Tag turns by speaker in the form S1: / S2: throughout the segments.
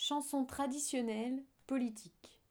S1: chanson traditionnelle politique.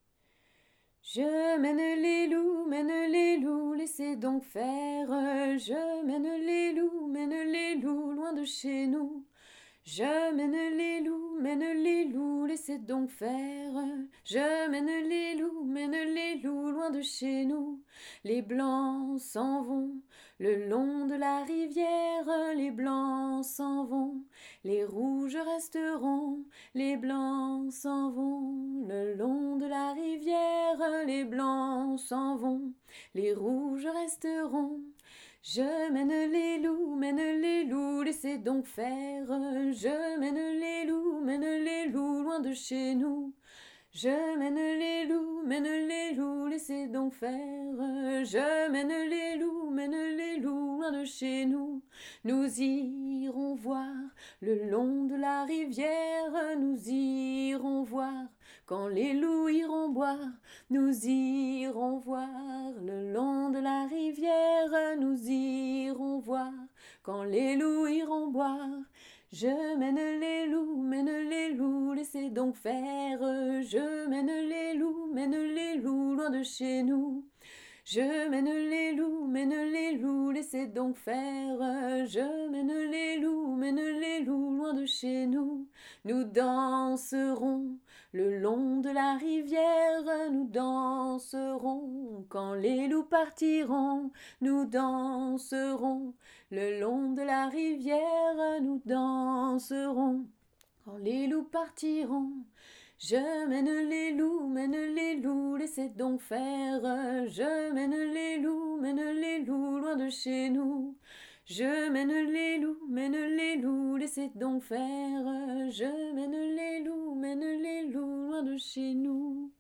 S1: Je mène les loups, laissez donc faire. Je mène les loups, loin de chez nous. Je mène les loups, laissez donc faire. Je mène les loups, loin de chez nous. Les blancs s'en vont le long de la rivière, les blancs s'en vont, les rouges resteront, les blancs s'en vont le long de la rivière, les blancs s'en vont, les rouges resteront. Je mène les loups, laissez donc faire. Je mène les loups, loin de chez nous. Je mène les loups, laissez donc faire. Je mène les loups, loin de chez nous. Nous irons voir le long de la rivière, nous irons voir quand les loups iront boire. Nous irons voir le long de la rivière, nous irons voir quand les loups iront boire. Je mène les loups, laissez donc faire. Je mène les loups, loin de chez nous. Je mène les loups, laissez donc faire. Je mène les loups, loin de chez nous. Nous danserons le long de la rivière, nous danserons quand les loups partiront. Nous danserons le long de la rivière, nous danserons quand les loups partiront. Je mène les loups, laissez donc faire. Je mène les loups, loin de chez nous. Je mène les loups, laissez donc faire. Je mène les loups, loin de chez nous.